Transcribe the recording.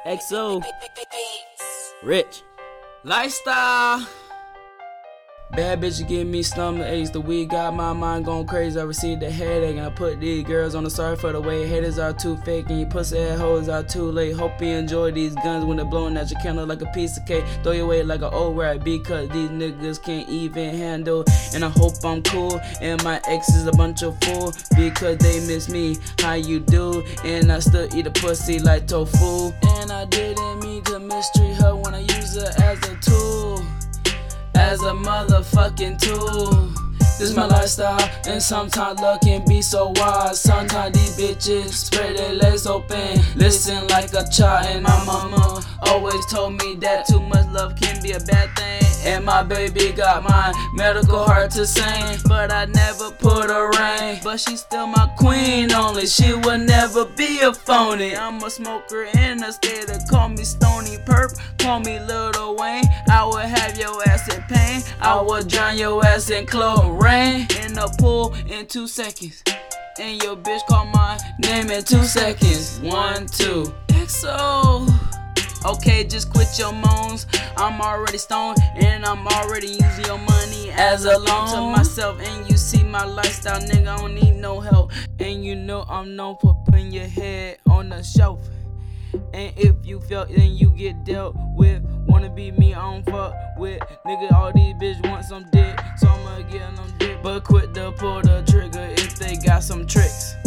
XO, Rich, Lifestyle. Bad bitch give me stomach aches. The weed got my mind going crazy. I received a headache and I put these girls on the sorry for the way haters are too fake and you pussy ass hoes are too late. Hope you enjoy these guns when they're blowing at your candle like a piece of cake. Throw your weight like an old rat because these niggas can't even handle. And I hope I'm cool and my ex is a bunch of fool because they miss me. How you do? And I still eat a pussy like tofu. And I didn't mean to mistreat her when I use her as a tool. As a motherfucking tool. This my lifestyle, and sometimes luck can be so wild. Sometimes these bitches spread their legs open, listen like a child. And my mama always told me that too much love can be a bad thing. And my baby got my medical heart to sing, but I never put her ring. But she's still my queen only, she will never be a phony. I'm a smoker in a state of call me Stony Perp, call me Lil Wayne. I will have your ass in pain, I will drown your ass in chlorine in the pool in 2 seconds. And your bitch call my name in 2 seconds. 1, 2, XO. Okay, just quit your moans. I'm already stoned and I'm already using your money as a loan to myself. And you see my lifestyle, nigga, I don't need no help. And you know I'm known for putting your head on the shelf. And if you felt, then you get dealt with. Wanna be me, I don't fuck with. Nigga, all these bitches want some dick, so I'ma get them dick. But quit to pull the trigger if they got some tricks.